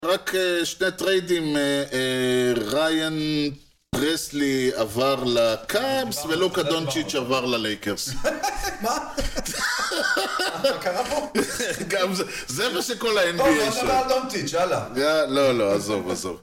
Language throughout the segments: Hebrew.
רק שני טריידים, ריין פרסלי עבר לקאבס ולוקה דונצ'יץ' עבר ללייקרס. מה? מה קרה פה? גם זה מה שכל ה-NBA טוב, בוא נדבר על דונצ'יץ', יאללה. לא, עזוב.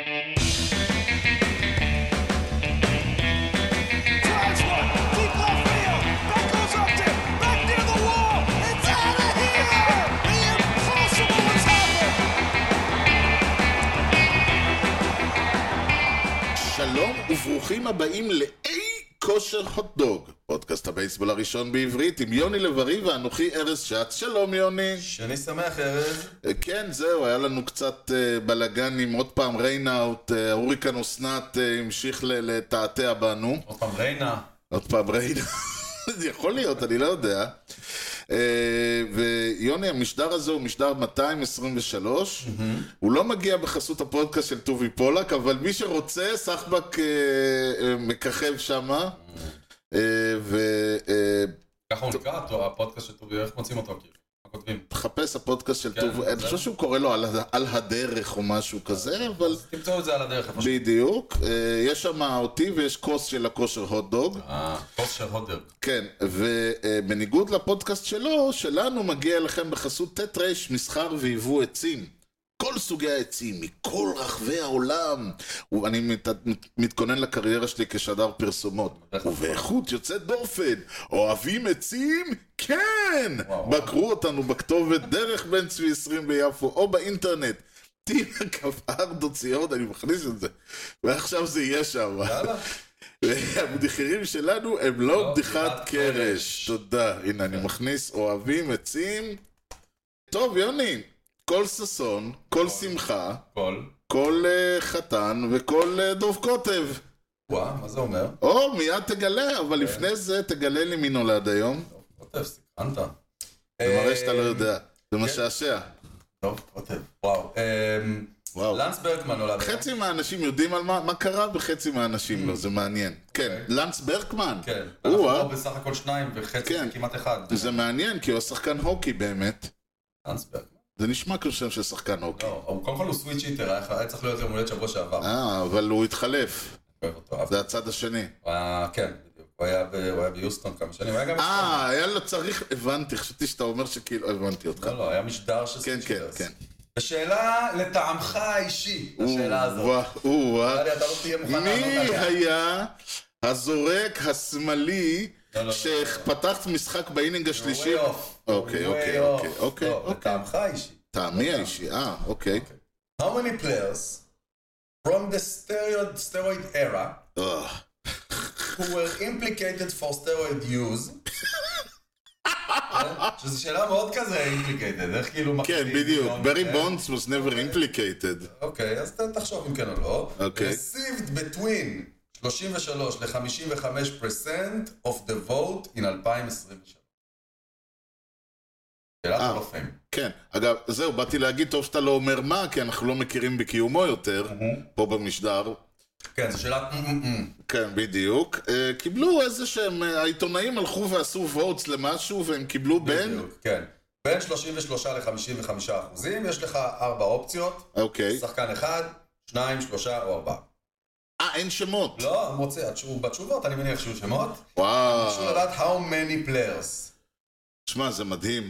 שלום וברוכים הבאים לאי כושר הוטדוג, פודקאסט הבייסבול הראשון בעברית עם יוני לב-ארי ואנוכי ארז שץ. שלום יוני. שאני שמח ארז. כן, זהו, היה לנו קצת בלגן עם עוד פעם ריינאוט, הוריקן אסנת המשיך לתעתע בנו. עוד פעם ריינה. זה יכול להיות, אני לא יודע. ויוני, המשדר הזה הוא משדר 223. הוא לא מגיע בחסות הפודקאסט של טובי פולק, אבל מי שרוצה, סחבק מככב שמה. ככה הוא נקרא, הפודקאסט של טובי, איך מוצאים אותו? מה כותבים? תחפש הפודקאסט של טובי, אני חושב שהוא קורא לו על הדרך או משהו כזה, אבל... תמצאו את זה על הדרך. בדיוק, יש שם אותי ויש כוס של הכושר הוטדוג. כוס של הוטדוג. כן, ובניגוד לפודקאסט שלנו מגיע לכם בחסות טטרש, מסחר ויבוא עצים. כל סוגי העצים, מכל רחבי העולם. ואני מתכונן לקריירה שלי כשדר פרסומות. ובאיכות יוצאת דופן. אוהבים עצים? כן! בקרו אותנו בכתובת דרך בן צבי 20 ביפו, או באינטרנט. tina.co, אני מכניס את זה. ועכשיו זה יהיה שם. יאללה. והבדיחרים שלנו הם לא בדיחת קרש. תודה. הנה, אני מכניס אוהבים עצים. טוב, יוני. כל ססון, כל שמחה, כל חתן וכל דוב כותב. וואה, מה זה אומר? מיד תגלה, אבל לפני זה תגלה לי מי נולד היום. דוב כותב, סיכנת. זה מראה שאתה לא יודע, זה משעשע. דוב כותב, וואו. לנס ברקמן נולד היום. חצי מהאנשים יודעים על מה קרה וחצי מהאנשים לא, זה מעניין. כן, לנס ברקמן. כן, אנחנו בסך הכל 2 וחצי כמעט 1. זה מעניין כי הוא שחקן הוקי באמת. לנס ברקמן. זה נשמע כשם של שחקן הוקי. לא, קודם כל הוא סוויץ' היטר, היה צריך להיות יום הולדת שבוע שעבר. אבל הוא התחלף. זה הצד השני. כן, בדיוק. הוא היה ביוסטון כמה שנים. היה לו צריך, הבנתי, חשבתי שאתה אומר שכאילו, הבנתי אותך. לא, היה משדר של סוויץ' היטר. כן. השאלה לטעמך האישי, השאלה הזאת. מי היה הזורק השמאלי שפתח משחק באינינג השלישי? אוקיי. לטעמך האישי. טעמי האישי, אוקיי. How many players from the steroid era who were implicated for steroid use? שזו שאלה מאוד כזה implicated, איך כאילו... כן, בדיוק. ברי בונדס was never implicated. אוקיי, אז תחשוב אם כן או לא. received between 33 ל-55% of the vote in 2023. שאלה טוב. כן, אגב, זהו, באתי להגיד טוב שאתה לא אומר מה, כי אנחנו לא מכירים בקיומו יותר, פה במשדר. כן, זו שאלה... כן, בדיוק. קיבלו איזה שהם, העיתונאים הלכו ועשו votes למשהו, והם קיבלו בין... כן, בין 33 ל-55%, יש לך 4 אופציות. אוקיי. שחקן 1, 2, 3 או 4. אין שמות. לא, הוא מוצא, בתשובות אני מניח שהוא שמות. וואו. חשוב לדעת how many players. תשמע, זה מדהים.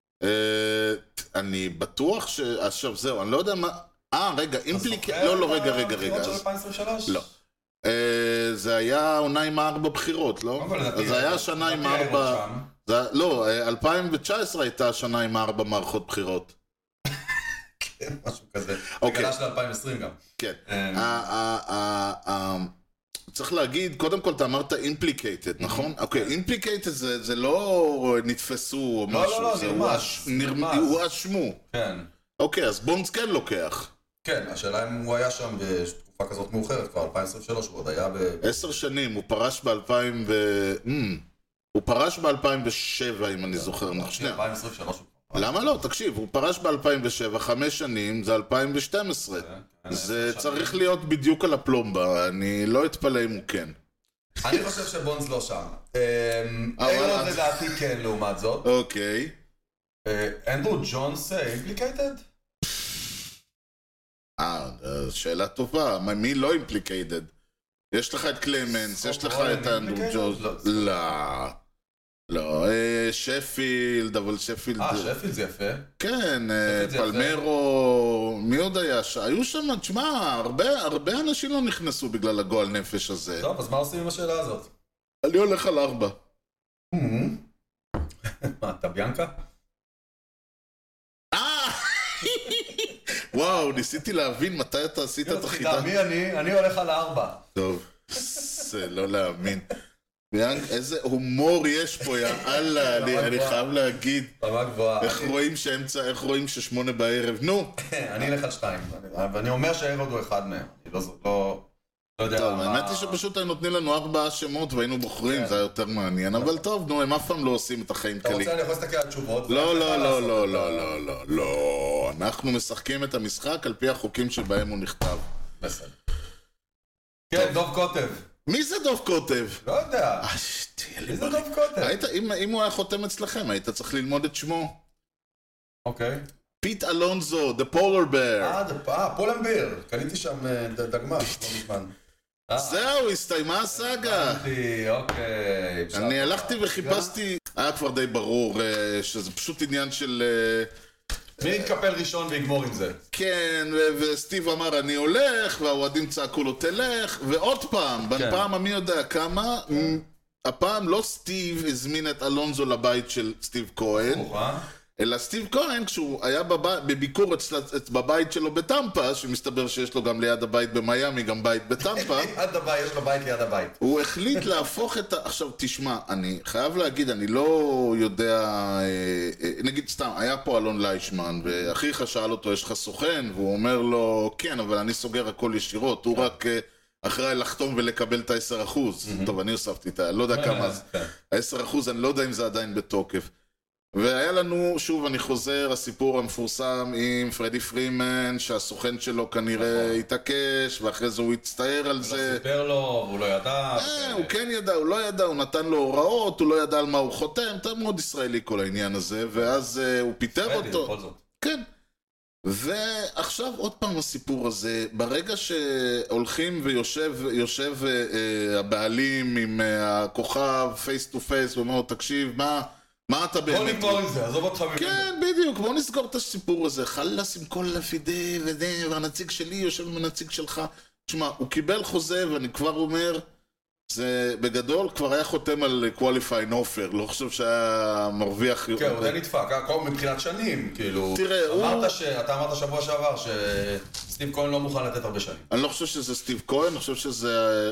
אני בטוח עכשיו זהו, אני לא יודע מה... רגע, לא, רגע. הבחירות של 2023? לא. זה היה עונה עם 4 בחירות, לא? זה היה שנה עם 4... לא, 2019 הייתה שנה עם 4 מערכות בחירות. כן, משהו כזה. בגלל של 2020 גם. כן. צריך להגיד, קודם כל אתה אמרת implicated, נכון? אוקיי, implicated זה לא נתפסו או משהו. לא, נרמז. הוא אשמו. כן. אוקיי, אז בונדס כן לוקח. כן, השאלה אם הוא היה שם בתקופה כזאת מאוחרת, כבר 2023, הוא עוד היה 10 שנים, הוא פרש הוא פרש ב-2007, אם אני זוכר. 2023. למה לא? תקשיב, הוא פרש ב-2007, 5 שנים, זה 2012. זה צריך להיות בדיוק על הפלומבה, אני לא אתפלא אם הוא כן. אני חושב שבונדס לא שם. איילון לדעתי כן, לעומת זאת. אוקיי. אנדרו ג'ונס implicated? זו שאלה טובה, מי לא אימפליקיידד? יש לך את קלמנס, יש לך את אנדרו ג'וז, לא, שפילד, אבל שפילד... שפילד זה יפה. כן, פלמרו, מי עוד היה? היו שם, תשמע, הרבה אנשים לא נכנסו בגלל הגועל נפש הזה. טוב, אז מה עושים עם השאלה הזאת? אני הולך על 4. מה, אתה ביאנקה? וואו, ניסיתי להבין מתי אתה עשית את החידה. אני הולך על 4. טוב, זה לא להאמין. איזה הומור יש פה, יאללה, אני חייב להגיד. רמה גבוהה. איך רואים ש8 בערב, נו. אני אלך על 2, ואני אומר שהרוד הוא אחד מהם. אני לא יודע. טוב, האמת היא שפשוט היו נותנים לנו 4 שמות והיינו בוחרים, זה היה יותר מעניין, אבל טוב, נו, הם אף פעם לא עושים את החיים קלים. אתה רוצה, אני יכול להסתכל על תשובות? לא, אנחנו משחקים את המשחק על פי החוקים שבהם הוא נכתב. בסדר. כן, דוב כותב. מי זה דוב כותב? לא יודע. מי זה דוב כותב? אם הוא היה חותם אצלכם, היית צריך ללמוד את שמו. אוקיי. פיט אלונזו, The Polar Bear. פולנביר. קניתי שם דגמה, לא מזמן. זהו, הסתיימה הסאגה. אוקיי. אני הלכתי וחיפשתי, היה כבר די ברור שזה פשוט עניין של... מי יתקפל ראשון ויגמור עם זה? כן, וסטיב אמר אני הולך, והאוהדים צעקו לו תלך, ועוד פעם, בפעם המי יודע כמה, הפעם לא סטיב הזמין את אלונזו לבית של סטיב כהן, אלא סטיב כהן, כשהוא היה בביקור בבית שלו בטמפה, שמסתבר שיש לו גם ליד הבית במיימי, גם בית בטמפה. ליד הבית, יש לו בית ליד הבית. הוא החליט להפוך את עכשיו תשמע, אני חייב להגיד, אני לא יודע, נגיד סתם, היה פה אלון ליישמן, ואחיך שאל אותו, יש לך סוכן? והוא אומר לו, כן, אבל אני סוגר הכל ישירות, הוא רק... אחראי לחתום ולקבל את ה10%. טוב, אני הוספתי את ה... לא יודע כמה זה. ה10%, אני לא יודע אם זה עדיין בתוקף. והיה לנו, שוב אני חוזר, הסיפור המפורסם עם פרדי פרימן, שהסוכן שלו כנראה התעקש, ואחרי זה הוא הצטער על זה. הוא לא סיפר לו, הוא לא ידע. הוא כן ידע, הוא לא ידע, הוא נתן לו הוראות, הוא לא ידע על מה הוא חותם, אתה מאוד ישראלי כל העניין הזה, ואז הוא פיטר אותו. כן. ועכשיו עוד פעם הסיפור הזה, ברגע שהולכים ויושב הבעלים עם הכוכב פייס טו פייס ואומר לו תקשיב מה אתה באמת... בוא נגמור עם זה, עזוב אותך ממנו. כן, בדיוק, בוא נסגור את הסיפור הזה, חלס עם כל לפידי וזה, והנציג שלי יושב עם הנציג שלך. תשמע, הוא קיבל חוזה ואני כבר אומר, זה בגדול כבר היה חותם על qualifying offer, לא חושב שהיה מרוויח... כן, הוא די נדפק, מבחינת שנים, כאילו... תראה, אתה אמרת שבוע שעבר שסטיב כהן לא מוכן לתת הרבה שנים. אני לא חושב שזה סטיב כהן, אני חושב שזה,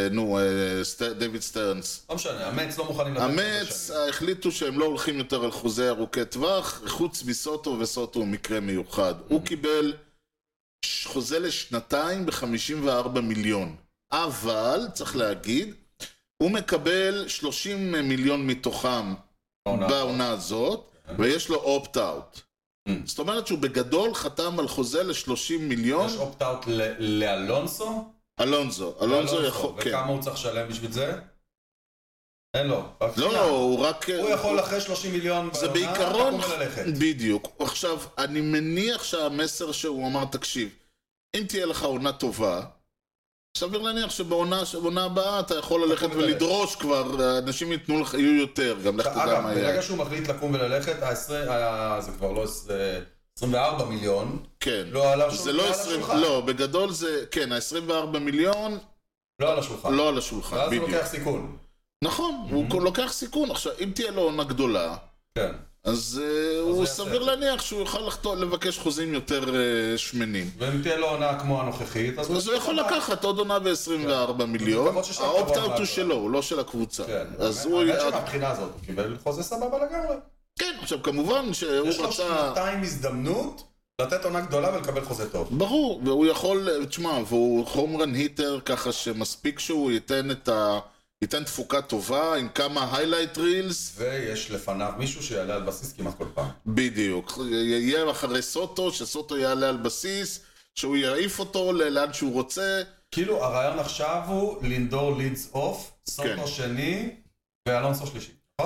דיוויד סטרנס. לא משנה, המץ לא מוכנים לתת הרבה שנים. המץ החליטו שהם לא הולכים יותר על חוזה ארוכי טווח, חוץ מסוטו, וסוטו הוא מקרה מיוחד. הוא קיבל חוזה לשנתיים ב-54 מיליון. אבל, צריך להגיד, הוא מקבל 30 מיליון מתוכם בעונה הזאת, ויש לו אופט-אאוט. זאת אומרת שהוא בגדול חתם על חוזה ל-30 מיליון. יש אופט-אאוט לאלונסו? אלונסו יכול, כן. וכמה הוא צריך לשלם בשביל זה? אין לו. לא, הוא רק... הוא יכול אחרי 30 מיליון זה בעיקרון, בדיוק. עכשיו, אני מניח שהמסר שהוא אמר, תקשיב, אם תהיה לך עונה טובה, סביר להניח שבעונה הבאה אתה יכול ללכת ולדרוש כבר, אנשים יתנו לך, יהיו יותר, גם לך תדע מה יהיה. ברגע שהוא מחליט לקום וללכת, זה כבר לא 24 מיליון, כן. לא על השולחן. לא, בגדול זה, כן, ה-24 מיליון, לא על השולחן. לא על השולחן, בדיוק. ואז הוא לוקח סיכון. נכון, הוא לוקח סיכון. עכשיו, אם תהיה לו עונה גדולה, כן. אז הוא סביר להניח שהוא יוכל לבקש חוזים יותר שמנים. ואם תהיה לו עונה כמו הנוכחית, אז הוא יכול לקחת עוד עונה ב-24 מיליון. האופט-אאוט הוא שלו, הוא לא של הקבוצה. האמת שמהבחינה הזאת הוא קיבל חוזה סבבה לגמרי. כן, עכשיו כמובן שהוא רצה... יש לו שנתיים הזדמנות לתת עונה גדולה ולקבל חוזה טוב. ברור, והוא יכול, תשמע, והוא הומרן היטר ככה שמספיק שהוא ייתן תפוקה טובה עם כמה highlight reels. ויש לפניו מישהו שיעלה על בסיס כמעט כל פעם. בדיוק. יהיה אחרי סוטו, שסוטו יעלה על בסיס, שהוא יעיף אותו לאן שהוא רוצה. כאילו הרעיון עכשיו הוא לינדור לידס אוף, סוטו שני ואלונסו שלישי, נכון?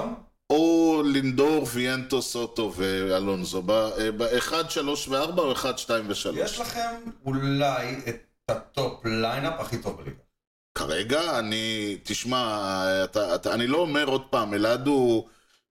או לינדור, ויאנטו, סוטו ואלונזו, ב-1, 3 ו-4 או 1, 2 ו-3. יש לכם אולי את הטופ ליינאפ הכי טוב בליגה. כרגע תשמע, אני לא אומר עוד פעם, אלעד הוא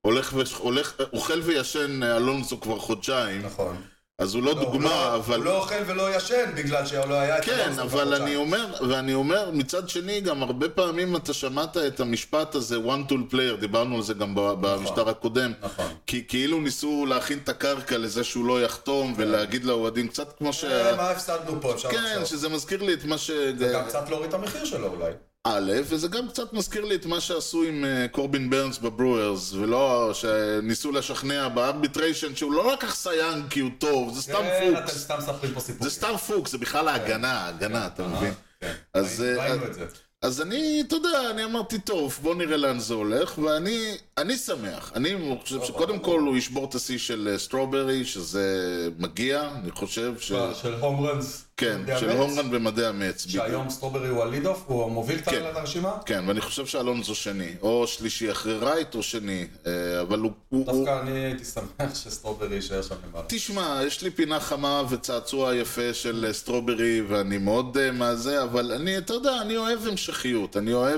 אוכל וישן אלונזו כבר חודשיים. נכון. אז הוא לא דוגמה, אבל... הוא לא אוכל ולא ישן בגלל שלא היה את כן, אבל אני אומר, מצד שני, גם הרבה פעמים אתה שמעת את המשפט הזה, one tool player, דיברנו על זה גם במשטר הקודם, כי כאילו ניסו להכין את הקרקע לזה שהוא לא יחתום, ולהגיד לאוהדים קצת כמו מה הפסדנו פה, אפשר לחשוב. כן, שזה מזכיר לי את מה זה גם קצת להוריד את המחיר שלו אולי. א', וזה גם קצת מזכיר לי את מה שעשו עם קורבין ברנס בברוארס, ולא שניסו לשכנע בארביטריישן שהוא לא לקח סייאנג כי הוא טוב, זה סתם פוקס. אתם סתם ספרים פה סיפורים. זה סתם פוקס, זה בכלל ההגנה, אתה מבין? ראינו את זה. אז אתה יודע, אני אמרתי, טוב, בוא נראה לאן זה הולך, ואני שמח. אני חושב שקודם כל הוא ישבור את השיא של סטרוברי, שזה מגיע, אני חושב ש... של הום רנס. כן, של הום רן במדעי המץ. שהיום סטרוברי הוא הליד אוף, הוא מוביל את הרשימה? כן, ואני חושב שאלונזו שני, או שלישי אחרי רייט או שני, אבל הוא... דווקא אני הייתי שמח שסטרוברי יישאר שם למעלה. תשמע, יש לי פינה חמה וצעצוע יפה של סטרוברי, ואני מאוד מהזה, אבל אתה יודע, אני אוהב המשכיות, אני אוהב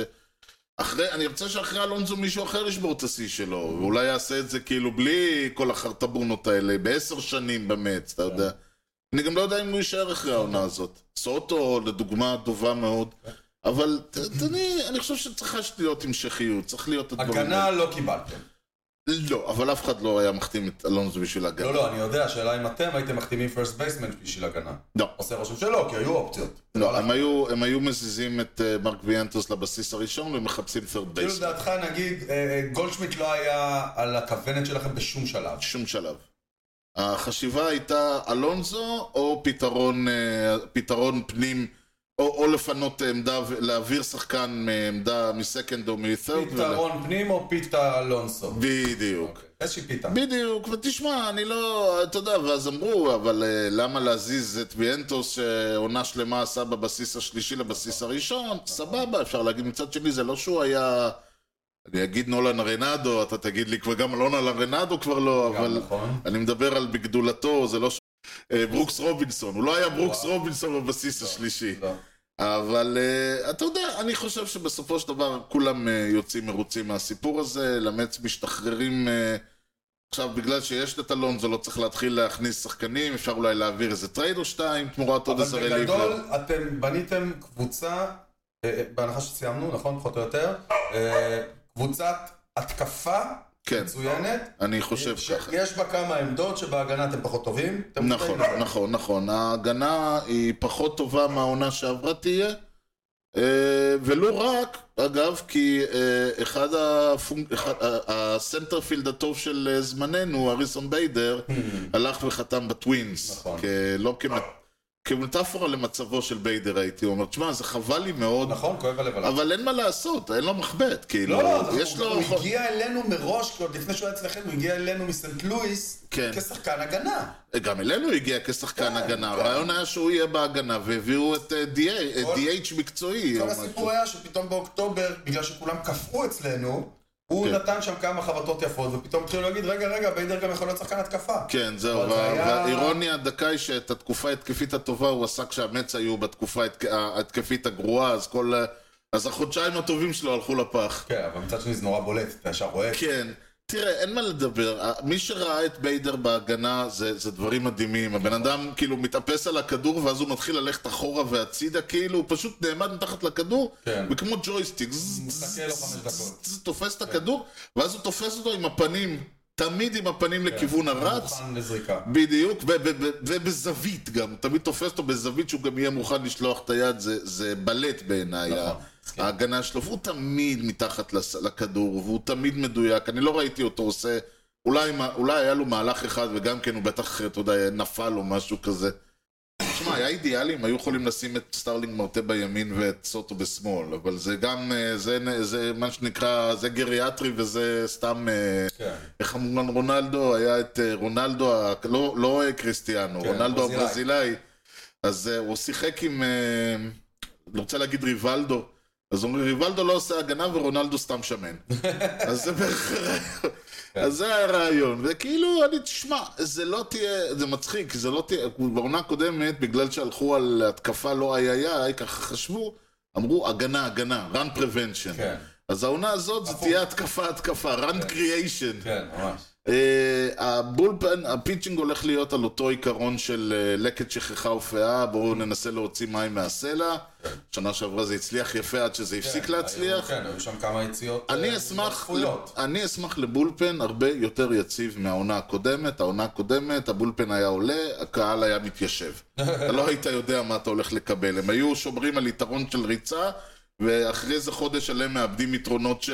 אני רוצה שאחרי אלונזו מישהו אחר ישבור את השיא שלו, ואולי יעשה את זה כאילו בלי כל החרטבונות האלה, ב10 שנים במץ, אתה יודע. אני גם לא יודע אם הוא יישאר אחרי העונה הזאת. סוטו, לדוגמה, טובה מאוד. אבל אני חושב שצריכה להיות המשכיות, צריך להיות הדברים. הגנה לא קיבלתם. לא, אבל אף אחד לא היה מחתים את אלונזו בשביל הגנה. לא, אני יודע, השאלה אם אתם הייתם מחתימים פרסט בייסמן בשביל הגנה. לא. עושה רושם שלא, כי היו אופציות. לא, הם היו מזיזים את מרק ויאנטוס לבסיס הראשון ומחפשים פרד בייסמן. כאילו דעתך, נגיד, גולדשמיט לא היה על הכוונת שלכם בשום שלב. שום שלב. החשיבה הייתה אלונזו או פתרון פנים, או לפנות עמדה, להעביר שחקן מעמדה מסקנד או מת'רד. פתרון פנים או פיטה אלונסו? בדיוק. איזושהי פיטה. בדיוק, ותשמע, אני לא, אתה יודע, ואז אמרו, אבל למה להזיז את ויאנטוס שעונה שלמה עשה בבסיס השלישי לבסיס הראשון? סבבה, אפשר להגיד מצד שני, זה לא שהוא היה... אני אגיד נולן רנדו, אתה תגיד לי, וגם נולן רנדו כבר לא, אבל אני מדבר על בגדולתו, זה לא ברוקס רובינסון, הוא לא היה ברוקס רובינסון בבסיס השלישי. אבל אתה יודע, אני חושב שבסופו של דבר כולם יוצאים מרוצים מהסיפור הזה, למץ משתחררים, עכשיו בגלל שיש את אלונזו לא צריך להתחיל להכניס שחקנים, אפשר אולי להעביר איזה טרייד או שתיים, תמורת עוד 10 ליבר. אבל בגדול אתם בניתם קבוצה, בהנחה שסיימנו, נכון? פחות או יותר, קבוצת התקפה מצוינת. אני חושב ככה. יש בה כמה עמדות שבהגנה אתם פחות טובים. נכון. ההגנה היא פחות טובה מהעונה שעברה תהיה. ולא רק, אגב, כי הסנטרפילד הטוב של זמננו, אריסון ביידר, הלך וחתם בטווינס. לא כמטאפורה למצבו של ביידר הייתי אומר, תשמע, זה חבל לי מאוד. נכון, כואב הלב עליו. אבל אין מה לעשות, אין לו מחבט, כאילו. הוא הגיע אלינו מראש, לפני שהוא היה אצלכם, הוא הגיע אלינו מסנט לואיס כשחקן הגנה. גם אלינו הוא הגיע כשחקן הגנה, הרעיון היה שהוא יהיה בהגנה, והביאו את DH מקצועי. כל הסיפור היה שפתאום באוקטובר, בגלל שכולם קפאו אצלנו, הוא נתן שם כמה חבטות יפות, ופתאום התחילו להגיד, רגע, ביידר גם יכול להיות שחקן התקפה. כן, זהו, והאירוניה הדקה היא שאת התקופה ההתקפית הטובה הוא עשה כשהמץ היו בתקופה ההתקפית הגרועה, אז החודשיים הטובים שלו הלכו לפח. כן, אבל מצד שני זה נורא בולט, אתה ישר רואה. כן, תראה, אין מה לדבר, מי שראה את ביידר בהגנה זה דברים מדהימים, הבן אדם כאילו מתאפס על הכדור ואז הוא מתחיל ללכת אחורה והצידה, כאילו הוא פשוט נעמד מתחת לכדור, וכמו ג'ויסטיק, זה תופס את הכדור, ואז הוא תופס אותו עם הפנים, תמיד עם הפנים לכיוון הרץ, בדיוק, ובזווית גם, תמיד תופס אותו בזווית שהוא גם יהיה מוכן לשלוח את היד, זה בלט בעיניי. ההגנה שלו, והוא תמיד מתחת לכדור, והוא תמיד מדויק, אני לא ראיתי אותו עושה, אולי היה לו מהלך אחד, וגם כן הוא בטח, אתה יודע, נפל או משהו כזה. תשמע, היה אידיאלי, הם היו יכולים לשים את סטארלינג מרטה בימין ואת סוטו בשמאל, אבל זה גם, זה מה שנקרא, זה גריאטרי וזה סתם, איך אמרו רונלדו, היה את רונלדו, לא קריסטיאנו, רונלדו הברזילאי, אז הוא שיחק עם, אני רוצה להגיד ריבלדו, אז אומרים, ריבלדו לא עושה הגנה ורונלדו סתם שמן. אז זה בערך הרעיון. אז זה הרעיון. וכאילו, אני תשמע, זה לא תהיה, זה מצחיק, זה לא תהיה, בעונה הקודמת, בגלל שהלכו על התקפה לא איי, ככה חשבו, אמרו הגנה, run prevention. כן. אז העונה הזאת, זה תהיה התקפה, run creation. כן, ממש. הבולפן, הפיצ'ינג הולך להיות על אותו עיקרון של לקט שכחה ופאה, בואו ננסה להוציא מים מהסלע. שנה שעברה זה הצליח יפה עד שזה הפסיק להצליח. כן, היו שם כמה יציאות. אני אשמח לבולפן הרבה יותר יציב מהעונה הקודמת. העונה הקודמת, הבולפן היה עולה, הקהל היה מתיישב. אתה לא היית יודע מה אתה הולך לקבל. הם היו שומרים על יתרון של ריצה, ואחרי זה חודש עליהם מאבדים יתרונות של